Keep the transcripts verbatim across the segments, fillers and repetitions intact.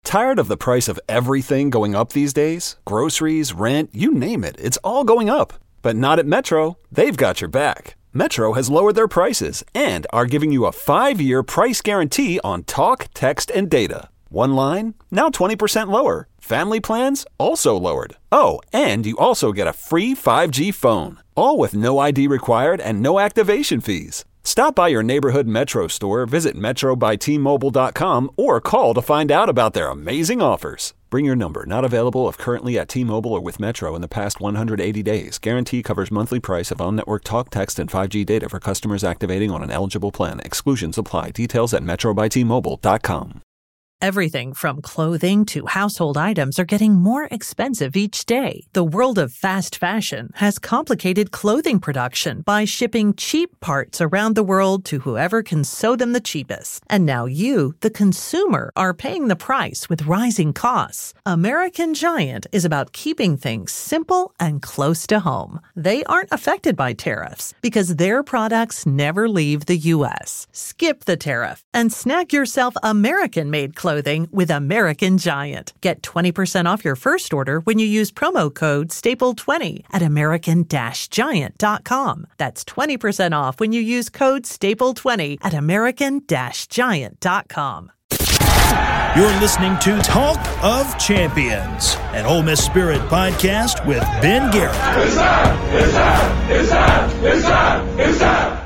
Tired of the price of everything going up these days? Groceries, rent, you name it, it's all going up. But not at Metro. They've got your back. Metro has lowered their prices and are giving you a five-year price guarantee on talk, text, and data. One line, now twenty percent lower. Family plans, also lowered. Oh, and you also get a free five G phone. All with no I D required and no activation fees. Stop by your neighborhood Metro store, visit metro by t mobile dot com, or call to find out about their amazing offers. Bring your number. Not available if currently at T-Mobile or with Metro in the past one hundred eighty days. Guarantee covers monthly price of on-network talk, text, and five G data for customers activating on an eligible plan. Exclusions apply. Details at metro by t mobile dot com. Everything from clothing to household items are getting more expensive each day. The world of fast fashion has complicated clothing production by shipping cheap parts around the world to whoever can sew them the cheapest. And now you, the consumer, are paying the price with rising costs. American Giant is about keeping things simple and close to home. They aren't affected by tariffs because their products never leave the U S. Skip the tariff and snag yourself American-made clothing Clothing with American Giant. Get twenty percent off your first order when you use promo code staple twenty at american giant dot com. That's twenty percent off when you use code staple twenty at american giant dot com. You're listening to Talk of Champions, an Ole Miss Spirit podcast with Ben Garrett. It's time! It's time! It's time! It's time! It's time!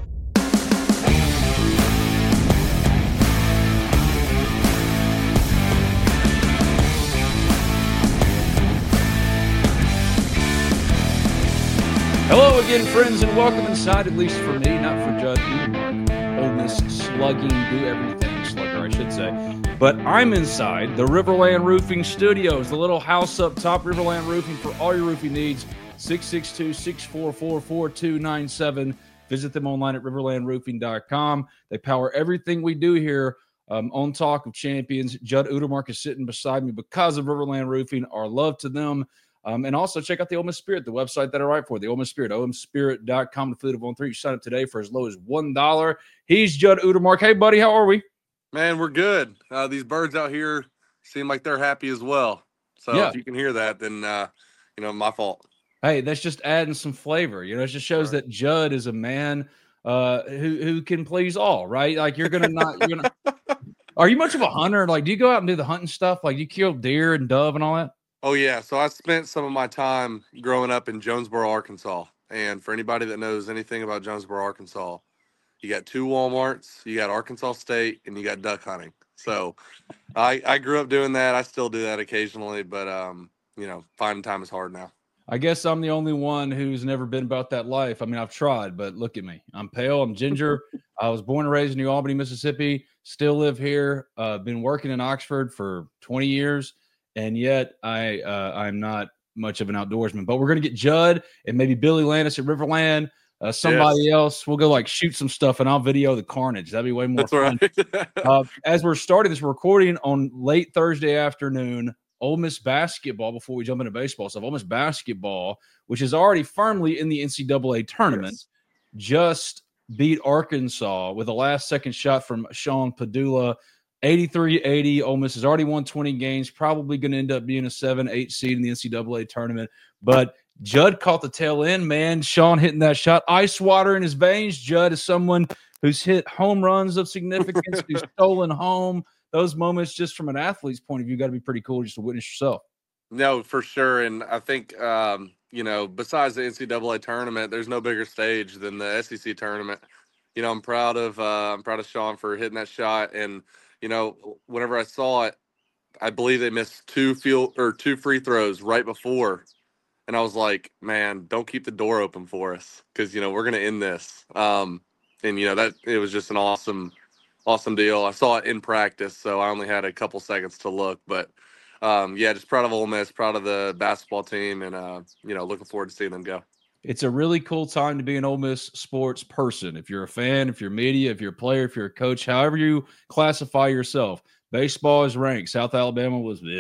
Hello again, friends, and welcome inside, at least for me, not for Judd Utermark. Ole Miss slugging, do everything slugger, I should say. But I'm inside the Riverland Roofing Studios, the little house up top, Riverland Roofing, for all your roofing needs. six six two, six four four, four two nine seven. Visit them online at riverland roofing dot com. They power everything we do here um, on Talk of Champions. Judd Utermark is sitting beside me because of Riverland Roofing. Our love to them. Um, and also check out the Ole Miss Spirit, the website that I write for, the Ole Miss Spirit, O M spirit dot com, the food of on three. You sign up today for as low as one dollar. He's Judd Utermark. Hey, buddy, how are we? Man, we're good. Uh, these birds out here seem like they're happy as well. So yeah. If you can hear that, then, uh, you know, my fault. Hey, that's just adding some flavor. You know, it just shows right. that Judd is a man uh, who who can please all, right? Like you're going to not – you're gonna. Are you much of a hunter? Like, do you go out and do the hunting stuff? Like, do you kill deer and dove and all that? Oh, yeah. So I spent some of my time growing up in Jonesboro, Arkansas. And for anybody that knows anything about Jonesboro, Arkansas, you got two Walmarts, you got Arkansas State, and you got duck hunting. So I, I grew up doing that. I still do that occasionally, but, um, you know, finding time is hard now. I guess I'm the only one who's never been about that life. I mean, I've tried, but look at me. I'm pale. I'm ginger. I was born and raised in New Albany, Mississippi. Still live here. Uh, been working in Oxford for twenty years. And yet I, uh, I'm not much of an outdoorsman. But we're going to get Judd and maybe Billy Landis at Riverland. Uh, somebody yes. else. We'll go like shoot some stuff, and I'll video the carnage. That'd be way more That's fun. Right. uh, as we're starting this recording on late Thursday afternoon, Ole Miss basketball, before we jump into baseball stuff, Ole Miss basketball, which is already firmly in the N C double A tournament, yes. just beat Arkansas with a last-second shot from Sean Padula. eighty-three eighty. Ole Miss has already won twenty games, probably going to end up being a seven eight seed in the N C double A tournament. But Judd caught the tail end, man. Sean hitting that shot. Ice water in his veins. Judd is someone who's hit home runs of significance, who's stolen home. Those moments, just from an athlete's point of view, got to be pretty cool just to witness yourself. No, for sure. And I think, um, you know, besides the N C double A tournament, there's no bigger stage than the S E C tournament. You know, I'm proud of uh, I'm proud of Sean for hitting that shot. And you know, whenever I saw it, I believe they missed two field or two free throws right before. And I was like, man, don't keep the door open for us because, you know, we're going to end this. Um, and, you know, that it was just an awesome, awesome deal. I saw it in practice, so I only had a couple seconds to look. But, um, yeah, just proud of Ole Miss, proud of the basketball team, and, uh, you know, looking forward to seeing them go. It's a really cool time to be an Ole Miss sports person. If you're a fan, if you're media, if you're a player, if you're a coach, however you classify yourself. Baseball is ranked. South Alabama was ugh.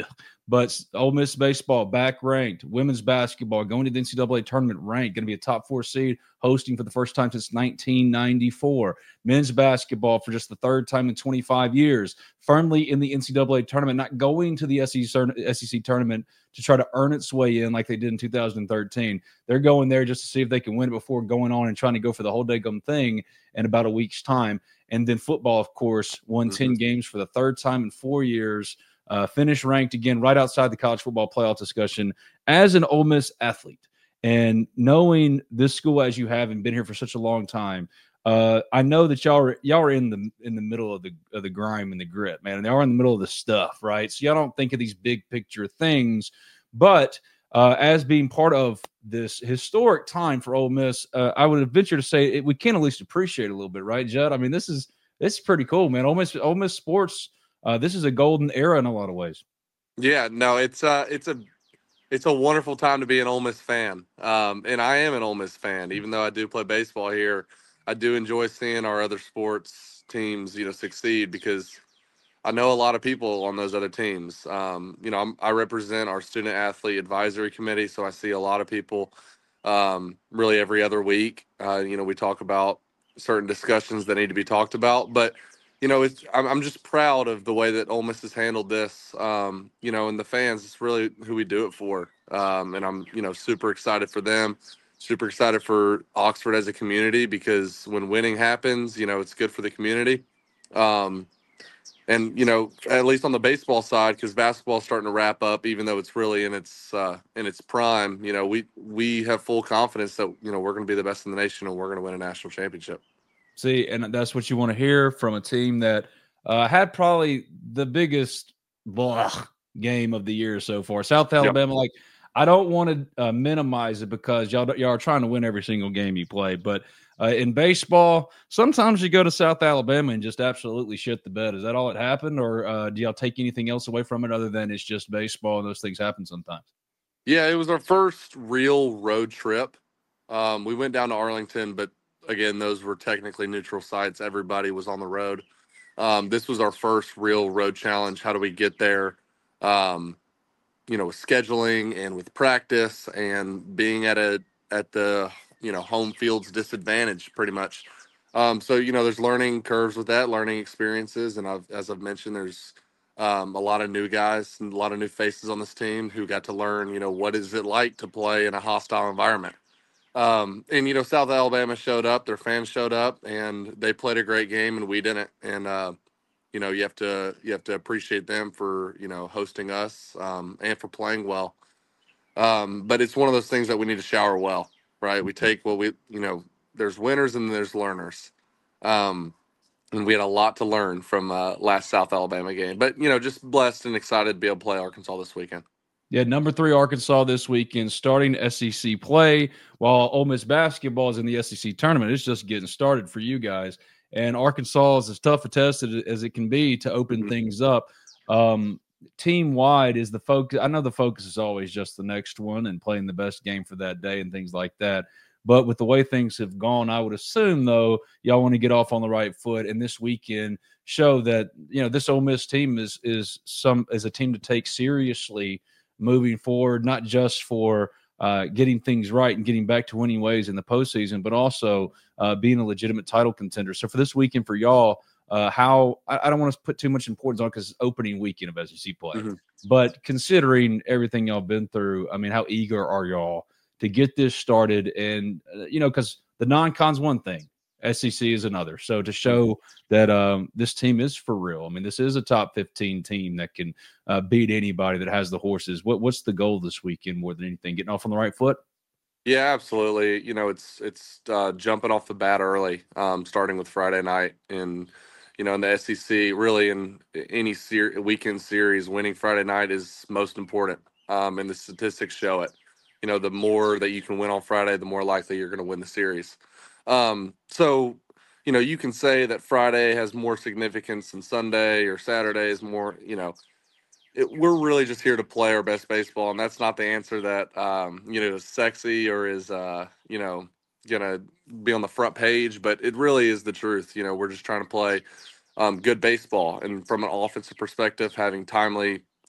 But Ole Miss baseball back ranked, women's basketball going to the N C double A tournament ranked, going to be a top four seed, hosting for the first time since nineteen ninety-four. Men's basketball for just the third time in twenty-five years, firmly in the N C double A tournament, not going to the S E C tournament to try to earn its way in like they did in two thousand thirteen. They're going there just to see if they can win it before going on and trying to go for the whole daggum thing in about a week's time. And then football, of course, won mm-hmm. ten games for the third time in four years. Uh, finished ranked again right outside the college football playoff discussion as an Ole Miss athlete. And knowing this school as you have and been here for such a long time, uh, I know that y'all are y'all are in the in the middle of the of the grime and the grit, man. And they are in the middle of the stuff, right? So y'all don't think of these big picture things, but uh, as being part of this historic time for Ole Miss, uh, I would venture to say it, we can at least appreciate it a little bit, right, Judd? I mean, this is this is pretty cool, man. Ole Miss Ole Miss sports. Uh, this is a golden era in a lot of ways. Yeah, no, it's uh, it's a it's a wonderful time to be an Ole Miss fan, um, and I am an Ole Miss fan. Even though I do play baseball here, I do enjoy seeing our other sports teams, you know, succeed because I know a lot of people on those other teams. Um, you know, I'm, I represent our student athlete advisory committee, so I see a lot of people um, really every other week. Uh, you know, we talk about certain discussions that need to be talked about, but you know, it's I'm, I'm just proud of the way that Ole Miss has handled this. Um, you know, and the fans, it's really who we do it for. Um, and I'm, you know, super excited for them, super excited for Oxford as a community because when winning happens, you know, it's good for the community. Um, and, you know, at least on the baseball side, because basketball's starting to wrap up, even though it's really in its uh, in its prime, you know, we, we have full confidence that, you know, we're going to be the best in the nation and we're going to win a national championship. See, and that's what you want to hear from a team that uh, had probably the biggest blah, game of the year so far. South Alabama, yep. like, I don't want to uh, minimize it because y'all, y'all are trying to win every single game you play. But uh, in baseball, sometimes you go to South Alabama and just absolutely shit the bed. Is that all that happened? Or uh, do y'all take anything else away from it other than it's just baseball and those things happen sometimes? Yeah, it was our first real road trip. Um, we went down to Arlington, but again, those were technically neutral sites. Everybody was on the road. Um, this was our first real road challenge. How do we get there? Um, you know, with scheduling and with practice and being at a at the you know home field's disadvantage, pretty much. Um, so you know, there's learning curves with that, learning experiences, and I've, as I've mentioned, there's um, a lot of new guys and a lot of new faces on this team who got to learn. You know, what is it like to play in a hostile environment? Um, and, you know, South Alabama showed up, their fans showed up, and they played a great game, and we didn't. And, uh, you know, you have to you have to appreciate them for, you know, hosting us um, and for playing well. Um, but it's one of those things that we need to shower well, right? We take what we, you know, there's winners and there's learners. Um, and we had a lot to learn from uh, last South Alabama game. But, you know, just blessed and excited to be able to play Arkansas this weekend. Yeah, number three Arkansas this weekend, starting S E C play, while Ole Miss basketball is in the S E C tournament. It's just getting started for you guys. And Arkansas is as tough a test as it can be to open mm-hmm. things up. Um, team-wide is the focus. I know the focus is always just the next one and playing the best game for that day and things like that. But with the way things have gone, I would assume, though, y'all want to get off on the right foot and this weekend show that, you know, this Ole Miss team is is some is a team to take seriously moving forward, not just for uh, getting things right and getting back to winning ways in the postseason, but also uh, being a legitimate title contender. So for this weekend for y'all, uh, how I, I don't want to put too much importance on because it's opening weekend of S E C play, mm-hmm. but considering everything y'all been through, I mean, how eager are y'all to get this started? And, uh, you know, because the non-con's one thing, S E C is another. So to show that um, this team is for real. I mean, this is a top fifteen team that can uh, beat anybody that has the horses. What What's the goal this weekend more than anything? Getting off on the right foot? Yeah, absolutely. You know, it's it's uh, jumping off the bat early, um, starting with Friday night. And, you know, in the S E C, really in any ser- weekend series, winning Friday night is most important. Um, and the statistics show it. You know, the more that you can win on Friday, the more likely you're going to win the series. Um, so, you know, you can say that Friday has more significance than Sunday or Saturday is more, you know, it, we're really just here to play our best baseball. And that's not the answer that, um, you know, is sexy or is, uh, you know, going to be on the front page, but it really is the truth. You know, we're just trying to play um, good baseball. And from an offensive perspective, having timely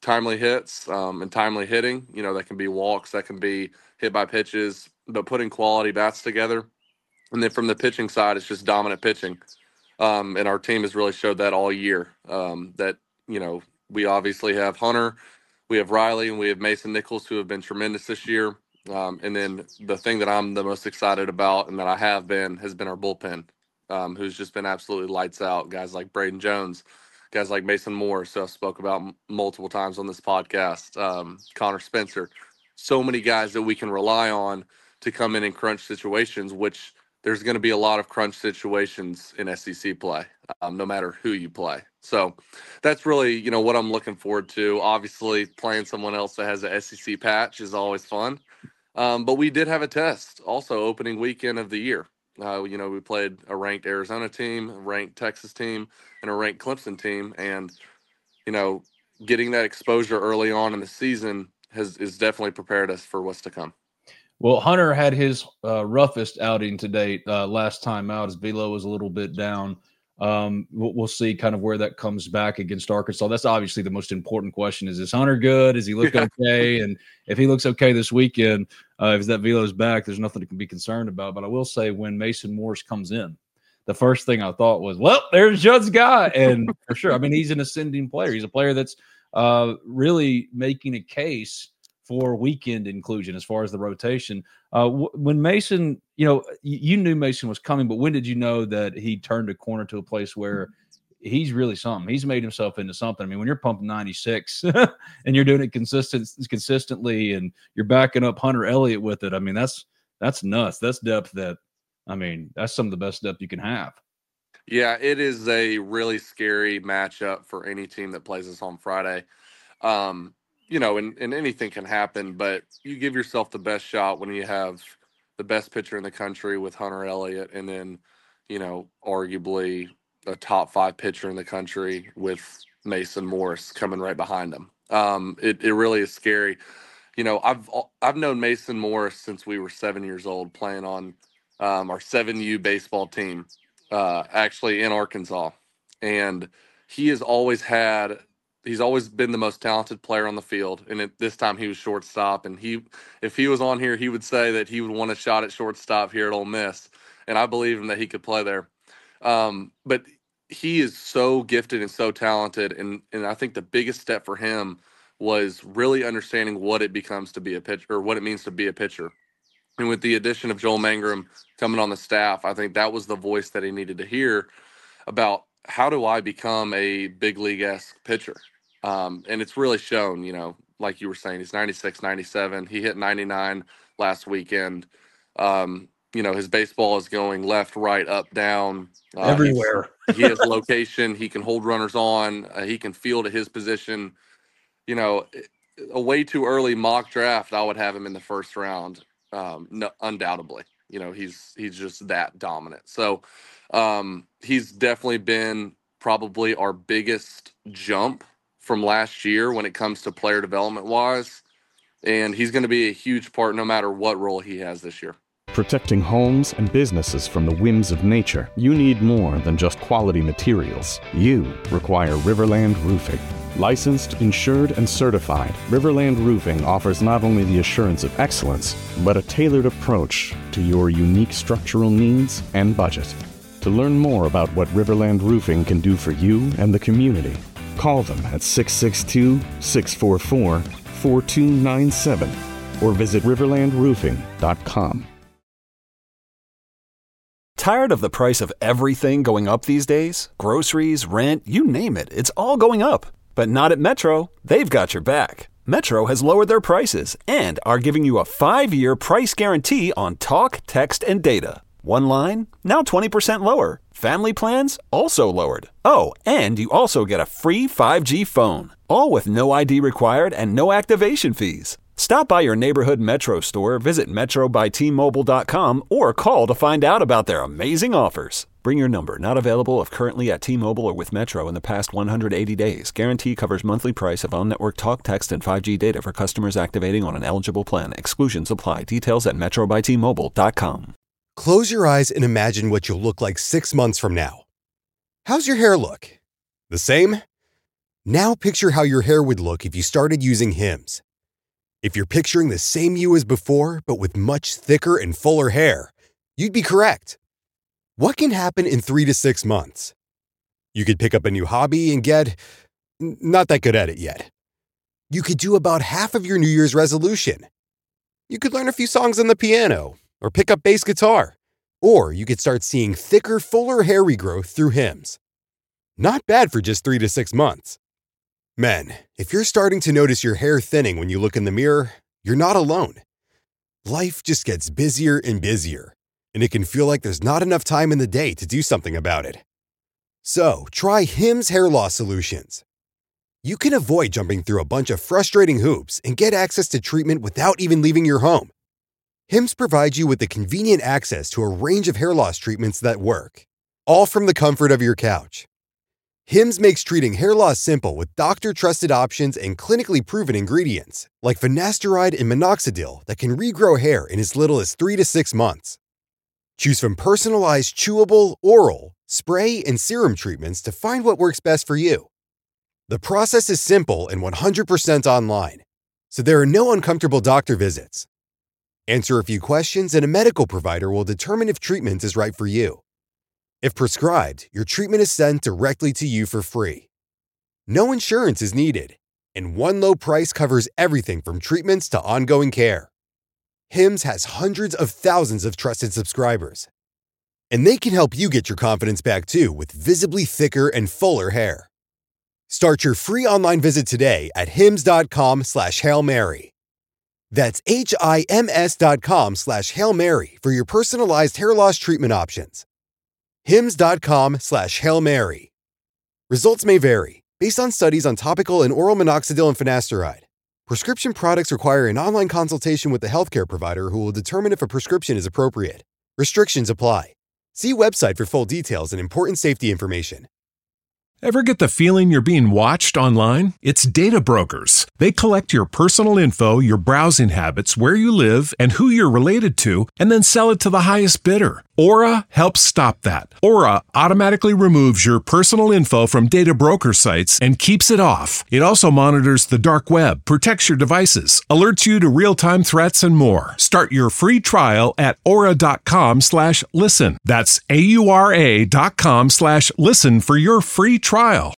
timely hits um, and timely hitting. You know, that can be walks, that can be hit by pitches, but putting quality bats together. And then from the pitching side, it's just dominant pitching. Um, and our team has really showed that all year. Um, that, you know, we obviously have Hunter, we have Riley, and we have Mason Nichols, who have been tremendous this year. Um, and then the thing that I'm the most excited about and that I have been has been our bullpen, um, who's just been absolutely lights out. Guys like Braden Jones, guys like Mason Morris, who I spoke about m- multiple times on this podcast, um, Connor Spencer. So many guys that we can rely on to come in in crunch situations, which there's going to be a lot of crunch situations in S E C play, um, no matter who you play. So that's really, you know, what I'm looking forward to. Obviously, playing someone else that has an S E C patch is always fun. Um, but we did have a test also opening weekend of the year. Uh, you know, we played a ranked Arizona team, a ranked Texas team, and a ranked Clemson team. And, you know, getting that exposure early on in the season has is definitely prepared us for what's to come. Well, Hunter had his uh, roughest outing to date uh, last time out as velo was a little bit down. Um, we'll, we'll see kind of where that comes back against Arkansas. That's obviously the most important question. Is this Hunter good? Does he look yeah. okay? And if he looks okay this weekend, uh, if that velo's back, there's nothing to be concerned about. But I will say when Mason Morris comes in, the first thing I thought was, well, there's Judd's guy. And for sure, I mean, he's an ascending player. He's a player that's uh, really making a case for weekend inclusion as far as the rotation. Uh, w- when Mason, you know, y- you knew Mason was coming, but when did you know that he turned a corner to a place where he's really something? He's made himself into something. I mean, when you're pumping ninety-six and you're doing it consistent, consistently and you're backing up Hunter Elliott with it, I mean, that's that's nuts. That's depth that, I mean, that's some of the best depth you can have. Yeah, it is a really scary matchup for any team that plays us on Friday. Um, you know, and, and anything can happen, but you give yourself the best shot when you have the best pitcher in the country with Hunter Elliott, and then, you know, arguably a top five pitcher in the country with Mason Morris coming right behind him. Um, it, it really is scary. You know, I've I've known Mason Morris since we were seven years old, playing on um, our seven U baseball team, uh, actually in Arkansas, and he has always had. He's always been the most talented player on the field, and at this time he was shortstop. And he, if he was on here, he would say that he would want a shot at shortstop here at Ole Miss, and I believe him that he could play there. Um, but he is so gifted and so talented, and and I think the biggest step for him was really understanding what it becomes to be a pitcher, or what it means to be a pitcher. And with the addition of Joel Mangrum coming on the staff, I think that was the voice that he needed to hear about how do I become a big league-esque pitcher. Um, and it's really shown, you know, like you were saying, he's ninety-six, ninety-seven. He hit ninety-nine last weekend. Um, you know, his baseball is going left, right, up, down. Uh, Everywhere. He has location. He can hold runners on. Uh, he can field at his position. You know, a way too early mock draft, I would have him in the first round, um, no, undoubtedly. You know, he's he's just that dominant. So um, he's definitely been probably our biggest jump from last year when it comes to player development wise, and he's going to be a huge part no matter what role he has this year. Protecting homes and businesses from the whims of nature, you need more than just quality materials. You require Riverland Roofing. Licensed, insured, and certified, Riverland Roofing offers not only the assurance of excellence, but a tailored approach to your unique structural needs and budget. To learn more about what Riverland Roofing can do for you and the community, call them at six six two, six four four, four two nine seven or visit riverland roofing dot com. Tired of the price of everything going up these days? Groceries, rent, you name it, it's all going up. But not at Metro. They've got your back. Metro has lowered their prices and are giving you a five-year price guarantee on talk, text, and data. One line, now twenty percent lower. Family plans, also lowered. Oh, and you also get a free five G phone. All with no I D required and no activation fees. Stop by your neighborhood Metro store, visit metro by t mobile dot com, or call to find out about their amazing offers. Bring your number. Not available if currently at T-Mobile or with Metro in the past one hundred eighty days. Guarantee covers monthly price of on-network talk, text, and five G data for customers activating on an eligible plan. Exclusions apply. Details at metro by t mobile dot com. Close your eyes and imagine what you'll look like six months from now. How's your hair look? The same? Now picture how your hair would look if you started using Hims. If you're picturing the same you as before, but with much thicker and fuller hair, you'd be correct. What can happen in three to six months? You could pick up a new hobby and get not that good at it yet. You could do about half of your New Year's resolution. You could learn a few songs on the piano or pick up bass guitar. Or you could start seeing thicker, fuller hair regrowth through Hims. Not bad for just three to six months. Men, if you're starting to notice your hair thinning when you look in the mirror, you're not alone. Life just gets busier and busier, and it can feel like there's not enough time in the day to do something about it. So, try Hims Hair Loss Solutions. You can avoid jumping through a bunch of frustrating hoops and get access to treatment without even leaving your home. Hims provides you with the convenient access to a range of hair loss treatments that work, all from the comfort of your couch. Hims makes treating hair loss simple with doctor-trusted options and clinically proven ingredients, like finasteride and minoxidil that can regrow hair in as little as three to six months. Choose from personalized chewable, oral, spray, and serum treatments to find what works best for you. The process is simple and one hundred percent online, so there are no uncomfortable doctor visits. Answer a few questions and a medical provider will determine if treatment is right for you. If prescribed, your treatment is sent directly to you for free. No insurance is needed, and one low price covers everything from treatments to ongoing care. Hims has hundreds of thousands of trusted subscribers, and they can help you get your confidence back too with visibly thicker and fuller hair. Start your free online visit today at hims.com slash Hail Mary. That's H-I-M-S dot com slash Hail Mary for your personalized hair loss treatment options. Hims.com slash Hail Mary. Results may vary based on studies on topical and oral minoxidil and finasteride. Prescription products require an online consultation with the healthcare provider who will determine if a prescription is appropriate. Restrictions apply. See website for full details and important safety information. Ever get the feeling you're being watched online? It's Data Brokers. They collect your personal info, your browsing habits, where you live, and who you're related to, and then sell it to the highest bidder. Aura helps stop that. Aura automatically removes your personal info from data broker sites and keeps it off. It also monitors the dark web, protects your devices, alerts you to real-time threats, and more. Start your free trial at aura.com slash listen. That's A-U-R-A dot com slash listen for your free trial.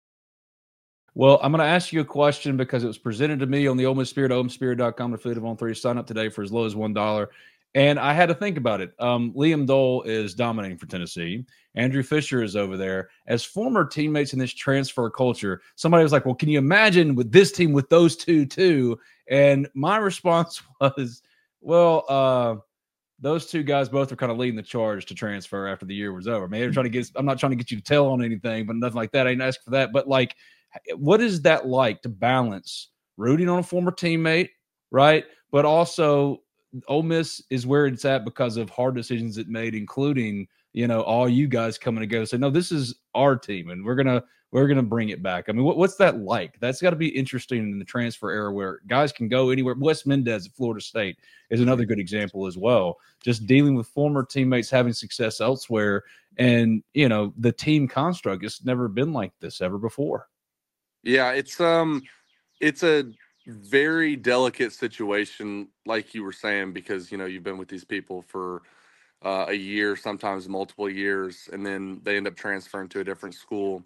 Well, I'm going to ask you a question because it was presented to me on the Ole Miss Spirit, ole miss spirit dot com, affiliate of On three. Sign up today for as low as one dollar. And I had to think about it. Um, Liam Dole is dominating for Tennessee. Andrew Fisher is over there. As former teammates in this transfer culture, somebody was like, well, can you imagine with this team with those two too? And my response was, well, uh, those two guys both are kind of leading the charge to transfer after the year was over. Maybe they're trying to get, I'm not trying to get you to tell on anything, but nothing like that. I ain't asking for that. But like, what is that like to balance rooting on a former teammate, right? But also Ole Miss is where it's at because of hard decisions it made, including, you know, all you guys coming together and say, no, this is our team and we're going to, we're going to bring it back. I mean, what, what's that like? That's got to be interesting in the transfer era where guys can go anywhere. Wes Mendez at Florida State is another good example as well. Just dealing with former teammates having success elsewhere. And, you know, the team construct has never been like this ever before. Yeah, it's um, it's a very delicate situation, like you were saying, because, you know, you've been with these people for uh, a year, sometimes multiple years, and then they end up transferring to a different school.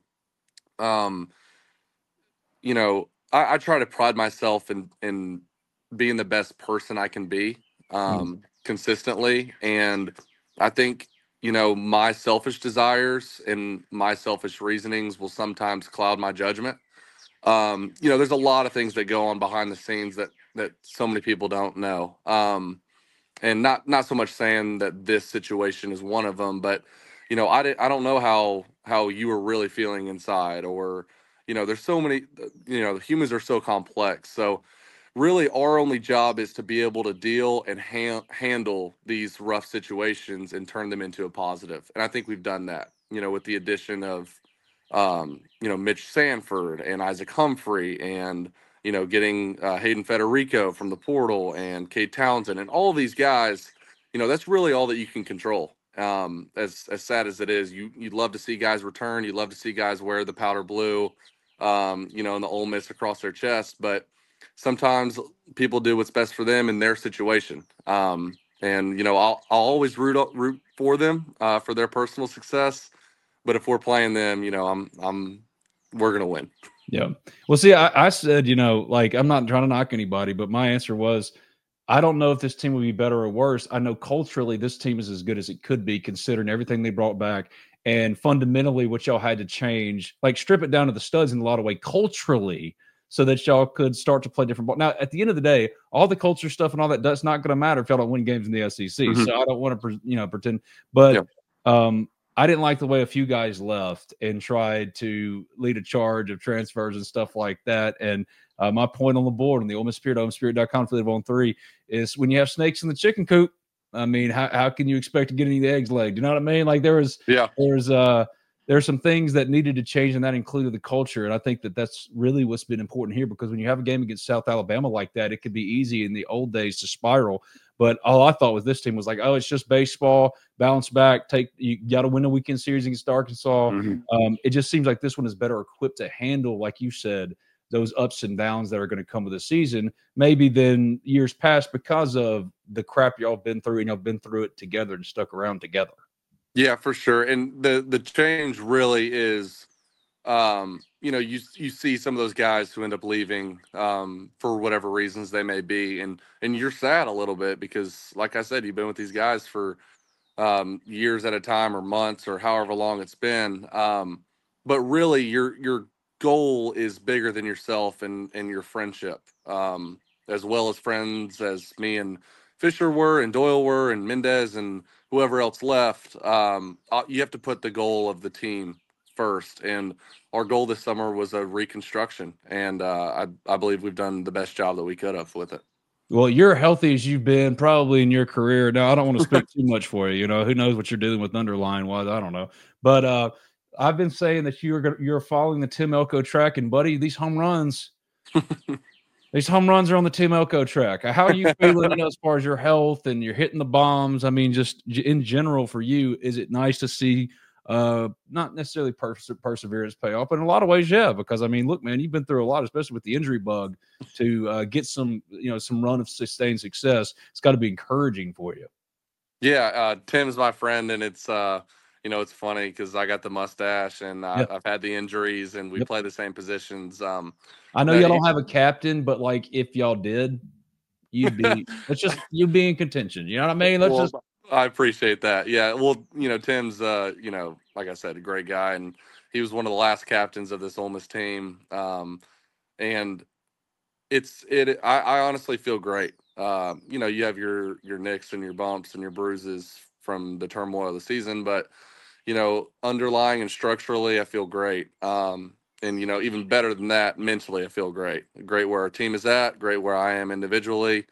Um, you know, I, I try to pride myself in, in being the best person I can be um, mm. consistently. And I think, you know, my selfish desires and my selfish reasonings will sometimes cloud my judgment. Um, you know, there's a lot of things that go on behind the scenes that, that so many people don't know. Um, and not, not so much saying that this situation is one of them, but, you know, I, I don't know how, how you were really feeling inside, or, you know, there's so many, you know, humans are so complex. So really our only job is to be able to deal and ha- handle these rough situations and turn them into a positive. And I think we've done that, you know, with the addition of, Um, you know, Mitch Sanford and Isaac Humphrey and, you know, getting uh, Hayden Federico from the portal and Cade Townsend and all these guys, you know, that's really all that you can control. Um, as, as sad as it is, you, you'd love to see guys return. You'd love to see guys wear the powder blue. um, you know, and the Ole Miss across their chest. But sometimes people do what's best for them in their situation. Um, and, you know, I'll, I'll always root, root for them uh, for their personal success. But if we're playing them, you know, I'm, I'm, we're going to win. Yeah. Well, see, I, I said, you know, like, I'm not trying to knock anybody, but my answer was, I don't know if this team will be better or worse. I know culturally this team is as good as it could be considering everything they brought back and fundamentally what y'all had to change, like strip it down to the studs in a lot of way culturally so that y'all could start to play different ball. Now, at the end of the day, all the culture stuff and all that, that's not going to matter if y'all don't win games in the S E C. Mm-hmm. So I don't want to, you know, pretend, but yep. um, I didn't like the way a few guys left and tried to lead a charge of transfers and stuff like that. And uh, my point on the board on the Ole Miss Spirit, ole miss spirit dot com, live on three, is when you have snakes in the chicken coop, I mean, how, how can you expect to get any of the eggs laid? You know what I mean? Like there was, yeah, there's uh, there's some things that needed to change, and that included the culture. And I think that that's really what's been important here, because when you have a game against South Alabama like that, it could be easy in the old days to spiral. But all I thought with this team was like, oh, it's just baseball, bounce back, take you got to win a weekend series against Arkansas. Mm-hmm. Um, it just seems like this one is better equipped to handle, like you said, those ups and downs that are going to come with the season, maybe than years past because of the crap y'all have been through, and y'all been through it together and stuck around together. Yeah, for sure. And the the change really is, um, you know, you you see some of those guys who end up leaving um, for whatever reasons they may be, and and you're sad a little bit because, like I said, you've been with these guys for um, years at a time, or months, or however long it's been. Um, but really, your your goal is bigger than yourself and and your friendship, um, as well as friends as me and Fisher were, and Doyle were, and Mendez, and whoever else left. Um, you have to put the goal of the team first, and our goal this summer was a reconstruction, and uh, I, I believe we've done the best job that we could have with it. Well, you're healthy as you've been probably in your career. Now, I don't want to speak too much for you. You know, who knows what you're dealing with underlying wise? I don't know. But uh, I've been saying that you're you're following the Tim Elko track, and buddy, these home runs, these home runs are on the Tim Elko track. How are you feeling, you know, as far as your health and you're hitting the bombs? I mean, just in general for you, is it nice to see uh, not necessarily perse- perseverance pay off, but in a lot of ways, yeah, because I mean, look, man, you've been through a lot, especially with the injury bug, to uh, get some, you know, some run of sustained success. It's got to be encouraging for you. Yeah. Uh, Tim's my friend, and it's, uh, you know, it's funny because I got the mustache, and uh, yep. I've had the injuries, and we yep. play the same positions. Um, I know y'all don't have a captain, but like if y'all did, you'd be let's just you'd be in contention. You know what I mean? Let's well, just I appreciate that. Yeah. Well, you know, Tim's uh, you know, like I said, a great guy, and he was one of the last captains of this Ole Miss team. Um, and it's it I, I honestly feel great. Uh, you know, you have your your nicks and your bumps and your bruises from the turmoil of the season, but you know, underlying and structurally, I feel great. Um, and, you know, even better than that, mentally, I feel great. Great where our team is at, great where I am individually.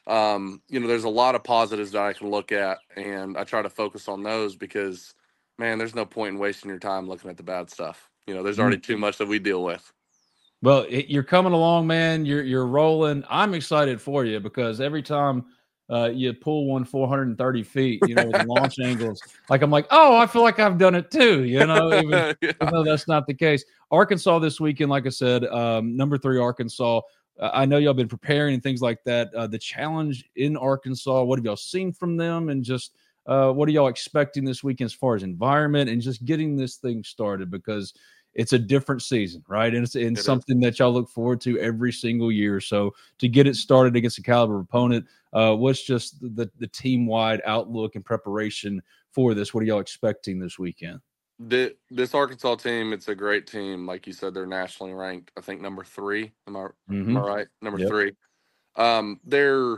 Um, you know, there's a lot of positives that I can look at, and I try to focus on those because, man, there's no point in wasting your time looking at the bad stuff. You know, there's already too much that we deal with. Well, it, you're coming along, man. You're you're rolling. I'm excited for you because every time Uh, you pull one four hundred thirty feet, you know, with the launch angles. Like, I'm like, oh, I feel like I've done it too, you know, even, yeah. even though that's not the case. Arkansas this weekend, like I said, um, number three, Arkansas. Uh, I know y'all been preparing and things like that. Uh, the challenge in Arkansas, what have y'all seen from them? And just uh, what are y'all expecting this weekend as far as environment and just getting this thing started? Because it's a different season, right? And it's, and it something is. that y'all look forward to every single year. So to get it started against a caliber opponent, uh, what's just the, the team-wide outlook and preparation for this? What are y'all expecting this weekend? The, this Arkansas team, it's a great team. Like you said, they're nationally ranked, I think, number three. Am I, mm-hmm. am I right? Number yep. three. Um, their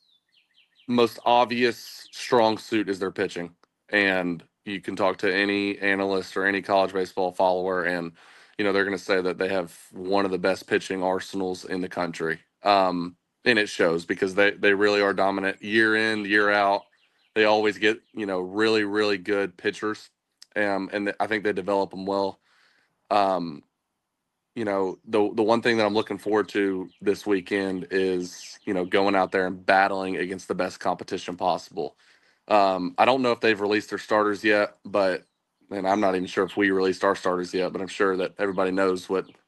most obvious strong suit is their pitching. And you can talk to any analyst or any college baseball follower, and, you know, they're going to say that they have one of the best pitching arsenals in the country. Um, and it shows because they, they really are dominant year in, year out. They always get, you know, really, really good pitchers. Um, and I think they develop them well. Um, you know, the the one thing that I'm looking forward to this weekend is, you know, going out there and battling against the best competition possible. Um, I don't know if they've released their starters yet, but and I'm not even sure if we released our starters yet, but I'm sure that everybody knows what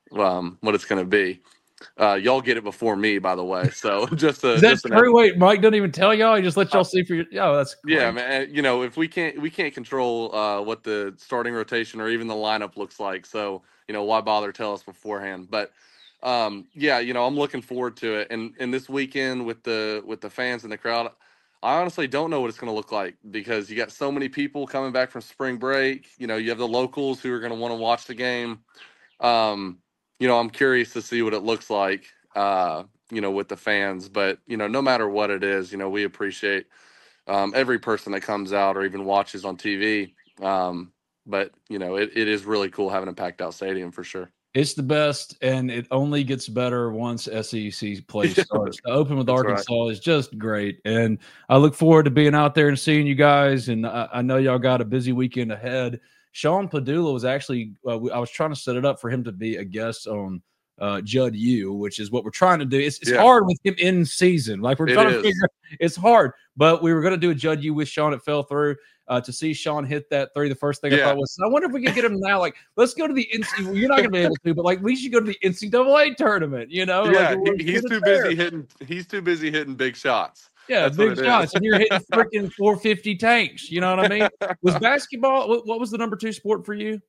um, what it's going to be. Uh, y'all get it before me, by the way. So just a, is that just an, true? Wait, Mike doesn't even tell y'all. He just lets y'all see for your. Oh, that's great. Yeah, man. You know, if we can't we can't control uh, what the starting rotation or even the lineup looks like, so you know why bother tell us beforehand? But um, yeah, you know, I'm looking forward to it. And and this weekend with the with the fans and the crowd, I honestly don't know what it's going to look like because you got so many people coming back from spring break. You know, you have the locals who are going to want to watch the game. Um, you know, I'm curious to see what it looks like, uh, you know, with the fans. But, you know, no matter what it is, you know, we appreciate um, every person that comes out or even watches on T V. Um, but, you know, it, it is really cool having a packed out stadium for sure. It's the best, and it only gets better once S E C play starts. The Open with That's Arkansas right. is just great, and I look forward to being out there and seeing you guys, and I, I know y'all got a busy weekend ahead. Sean Padula was actually uh, – I was trying to set it up for him to be a guest on uh, Judd U, which is what we're trying to do. It's, it's yeah. hard with him in season. Like we're trying it to is. figure – it's hard. But we were going to do a Judd U with Sean. It fell through. Uh, to see Sean hit that three, the first thing yeah. I thought was, I wonder if we can get him now. Like, let's go to the N C. You're not going to be able to, but like, we should go to the N C double A tournament. You know? Yeah, like, he, he's too there. busy hitting. He's too busy hitting big shots. Yeah, That's big shots, and you're hitting freaking four fifty tanks. You know what I mean? Was basketball? What, what was the number two sport for you?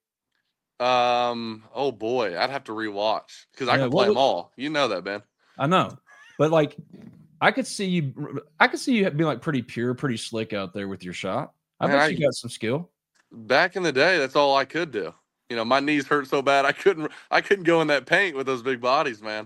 Um. Oh boy, I'd have to rewatch because I yeah, can play them all. You know that, man. I know, but like, I could see you. I could see you being like pretty pure, pretty slick out there with your shot. I Man, bet I, you got some skill. Back in the day, that's all I could do. You know, my knees hurt so bad I couldn't. I couldn't go in that paint with those big bodies, man.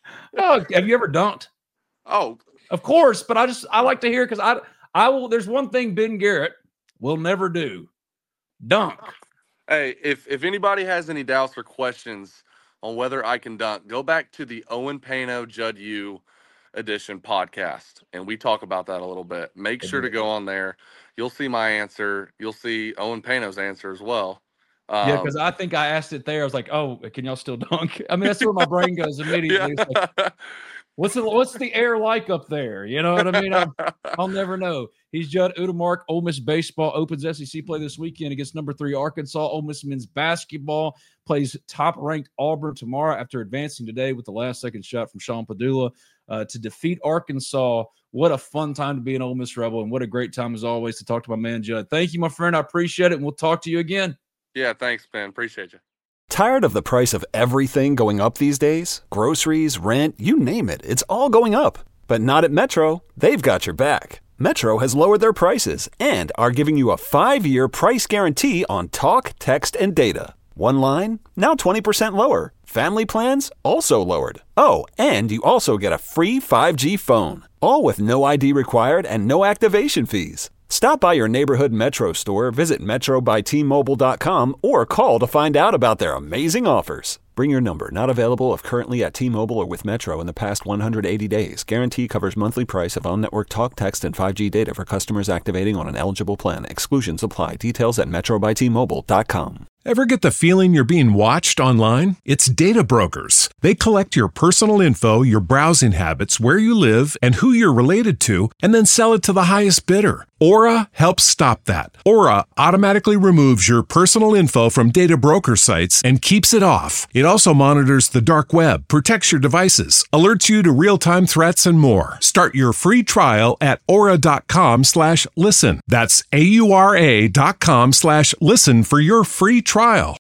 Oh, have you ever dunked? Oh, of course. But I just I like to hear because I I will. There's one thing Ben Garrett will never do: dunk. Hey, if if anybody has any doubts or questions on whether I can dunk, go back to the Owen Pano Judd U edition podcast, and we talk about that a little bit. Make sure to go on there. You'll see my answer. You'll see Owen Pano's answer as well. Um, yeah, because I think I asked it there. I was like, "Oh, can y'all still dunk?" I mean, that's where my brain goes immediately. Yeah. It's like, what's the what's the air like up there? You know what I mean? I'm, I'll never know. He's Judd Udemark. Ole Miss baseball opens S E C play this weekend against number three Arkansas. Ole Miss men's basketball plays top-ranked Auburn tomorrow after advancing today with the last-second shot from Sean Padula uh, to defeat Arkansas. What a fun time to be an Ole Miss Rebel, and what a great time, as always, to talk to my man, Judd. Thank you, my friend. I appreciate it, and we'll talk to you again. Yeah, thanks, man. Appreciate you. Tired of the price of everything going up these days? Groceries, rent, you name it. It's all going up. But not at Metro. They've got your back. Metro has lowered their prices and are giving you a five-year price guarantee on talk, text, and data. One line, now twenty percent lower. Family plans, also lowered. Oh, and you also get a free five G phone. All with no I D required and no activation fees. Stop by your neighborhood Metro store, visit metro by t mobile dot com, or call to find out about their amazing offers. Bring your number, not available if currently at T-Mobile or with Metro in the past one hundred eighty days. Guarantee covers monthly price of on-network talk, text, and five G data for customers activating on an eligible plan. Exclusions apply. Details at metro by t mobile dot com. Ever get the feeling you're being watched online? It's Data Brokers. They collect your personal info, your browsing habits, where you live, and who you're related to, and then sell it to the highest bidder. Aura helps stop that. Aura automatically removes your personal info from data broker sites and keeps it off. It also monitors the dark web, protects your devices, alerts you to real-time threats, and more. Start your free trial at aura.com slash listen. That's A-U-R-A dot com slash listen for your free trial.